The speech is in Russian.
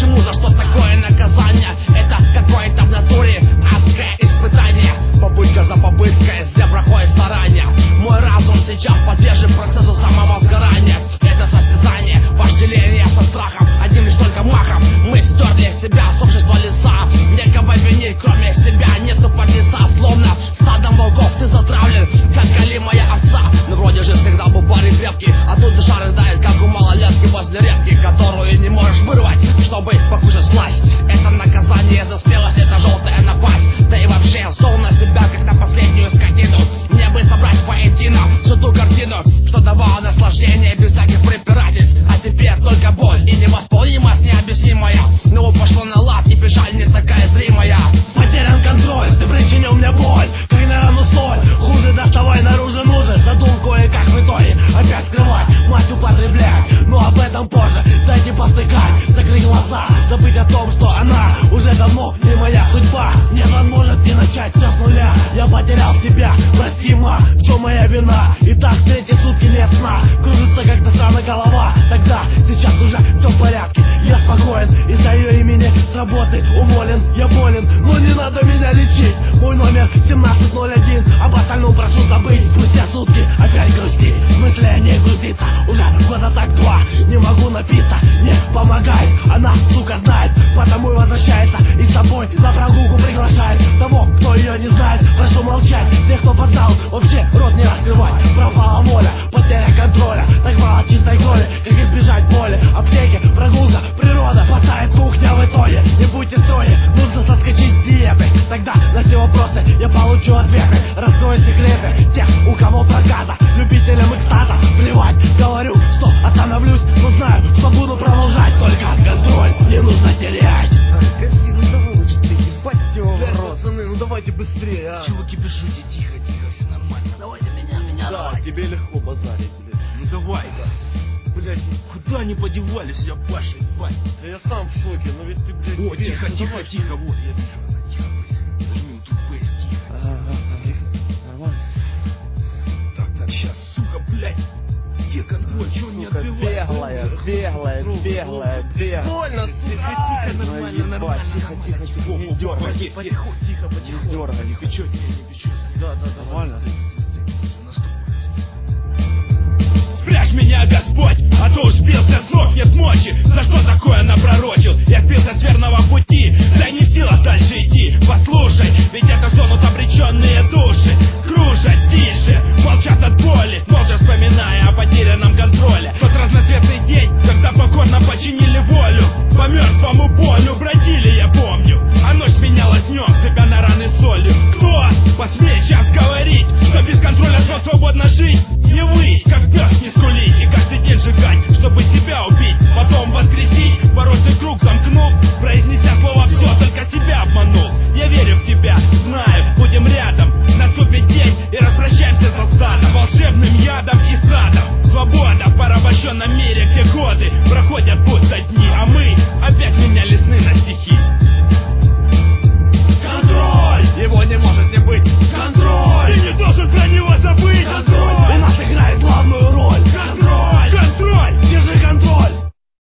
почему, за что такое наказание? Это какое-то в натуре адское испытание. Попытка за попыткой, зря проходит старания. Мой разум сейчас подвержен процессу самого сгорания. Это состязание, вожделение со страхом, одним лишь только махом. Мы стерли себя с общества лица. Некого винить, кроме себя, нету подлеца. Словно стадом волков ты затравлен, как голимая овца. Но вроде же всегда был парень крепкий, а тут душа рыдает, как у малолетки возле репки, которую не можешь вырвать, чтобы покушать сласть. Это наказание за смелость, это желтая напасть. Да и вообще зол на себя, как на последнюю скотину. Мне бы собрать воедино всю ту картину, что давало наслаждение без всяких препирательств. А теперь только боль и невосполнимость необъяснимая. Но пошло на лад и печаль не такая зримая. Потерян контроль, ты причинил мне боль, как на рану соль. Хуже доставай, наружу нужен, задум кое-как в итоге опять скрывать, мать употреблять. Но об этом позже, дайте повтыкать, закрыть глаза, забыть о том, что она уже давно не моя судьба. Нет возможности начать все с нуля, я потерял себя, прости, ма, в чем моя вина? И так третьи сутки нет сна, кружится как-то странно голова. Тогда, сейчас уже все в порядке, я спокоен, из-за ее имени с работы уволен. Я болен, но не надо меня лечить. Мой номер 1701, об остальном прошу забыть. Спустя сутки опять грустить, в смысле не грузиться, уже года так два. Не могу напиться, не помогает, она, сука, знает, потому и возвращается и с тобой на прогулку приглашает. Того, кто ее не знает, прошу молчать. Тех, кто познал, вообще рот не раскрывать. Пропала воля, потеря контроля, так мало чистой крови, как избежать боли. Аптеки, прогулка, природа, спасает кухня в итоге. Не будьте строи, нужно соскочить с диеты. Тогда на все вопросы я получу ответы. Раскрою секреты тех, у кого проказа, любителям экстаза. Плевать, говорю, что остановлюсь, но знаю, что буду продолжать. Только контроль не нужно терять. Ну давай, ты ебать его в рот. Пацаны, ну давайте быстрее, а. Чего кипишите? Тихо, тихо, все нормально. Давайте меня, Да, давайте. тебе легко базарить, блядь. Ну давай, блядь, куда они подевались, я Паша, ебать. Да я сам в шоке, но ведь ты, блядь, О, без, тихо, ну тихо, давай, тихо, вот, я вижу она, тихо, бейс. Зажми тут бейс, тихо. Нормально. Так, сейчас, сука, блядь. Где контроль, чего не Сука, отбивает? беглая. Больно, сука. Тихо, Ну, нормально, ебать, нормально. тихо, не дергай. Потихоньку, тихо, потихоньку. дергай. Не печет, не печет. Да, Нормально? Спрячь меня, Господь, а то уж сбился с ног, нет мочи. За что такое напророчил? Я сбился с верного пути, да не в силах дальше идти. Послушай, ведь это стонут обреченные души. Кружат тише, молчат от боли, молча вспоминая о потерянном контроле. Тот разноцветный день, когда покорно подчинили волю. По мертвому полю бродили, я помню. А ночь сменялась днем, сыпя на раны солью. Кто посмеет сейчас говорить, что без контроля смог свободно жить? Не выть, как пес, не скулить и каждый день сжигать, чтобы себя убить, потом воскресить, порочный круг замкнув, произнеся слово «все», только себя обманул. Я верю в тебя, знаю, будем рядом, наступит день и распрощаемся со стадом, волшебным ядом и садом. Свобода в порабощенном мире, где годы проходят будто дни, а мы опять меняли сны на стихи. Контроль! Его не может не быть.